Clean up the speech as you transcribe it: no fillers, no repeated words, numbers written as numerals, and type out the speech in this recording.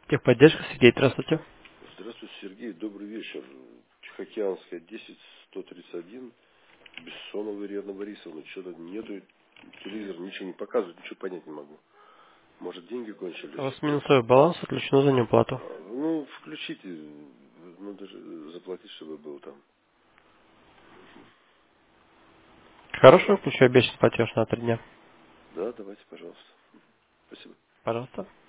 Техподдержка, Сергей, здравствуйте. Здравствуйте, Сергей. Добрый вечер. Тихоокеанская, 10131. Бессонова Ирина Борисовна. Что-то нету. Телевизор ничего не показывает, ничего понять не могу. Может, деньги У кончились? вас минусовой баланс отключено за неуплату. Ну, включите. Надо же заплатить, чтобы был там. Хорошо, включаю обещанный платеж на 3 дня. Да, давайте, пожалуйста. Спасибо. Пожалуйста.